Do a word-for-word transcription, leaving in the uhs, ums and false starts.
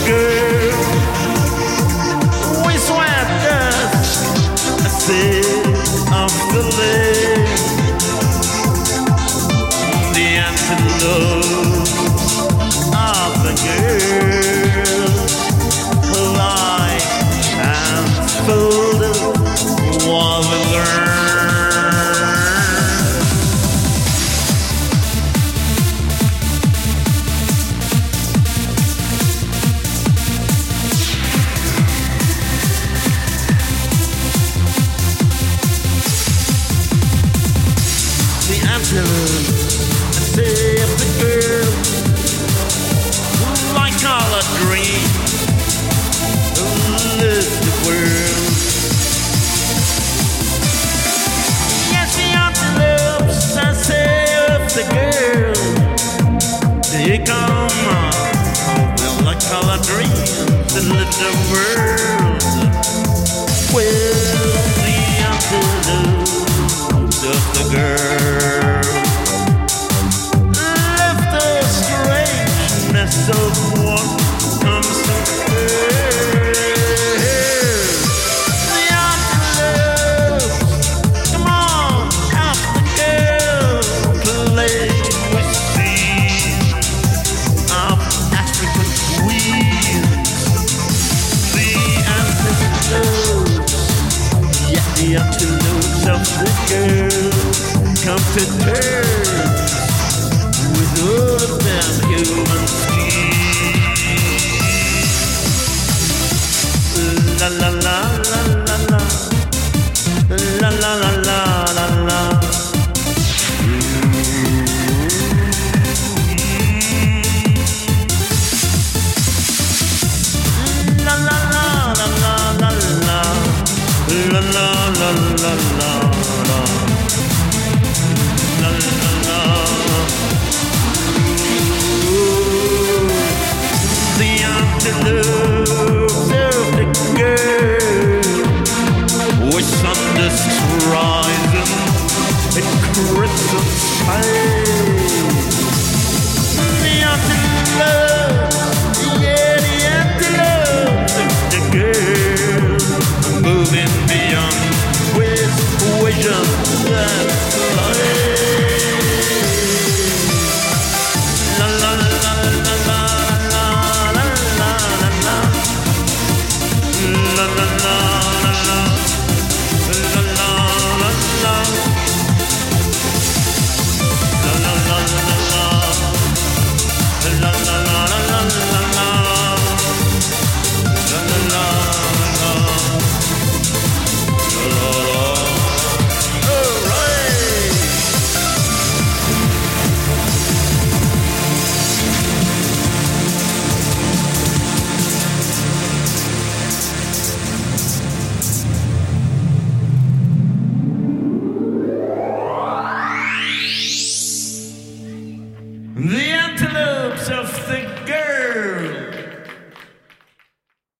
girl. We swept us a sea of the lake. The antelope of the girl lie and folded while we learn. Save the girl like all a dream. Live the world. Yes, the antelopes I save the girl. They come on, well, like all a dream to live the world. Well, the antelopes of the girl. Of what comes to her. The antelopes, come on, out the girl, play with scenes of African queens. The antelopes, yeah, the antelopes of the girl come to terms with all of them human schemes. La la la la la la la la la la la la. La la la la la la la la la la la la. Antelopes of the girl, with sun just rising in crimson skies. The antelopes, yeah, the antelopes of the girl, moving beyond with vision that flies. La la la la la la. La la la la la la la la la. La la la la la la la la la la la. La la la la. The antelopes of the